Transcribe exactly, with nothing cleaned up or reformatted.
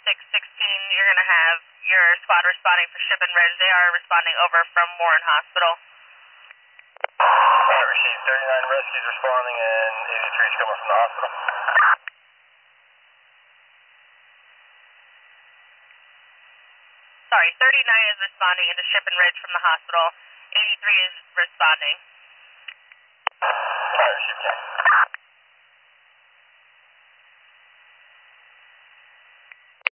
six sixteen, you're going to have your squad responding for Ship and Ridge. They are responding over from Warren Hospital. I received thirty-nine rescues responding and eighty-three is coming from the hospital. Sorry, thirty-nine is responding into Ship and Ridge from the hospital. eighty-three is responding. I received ten.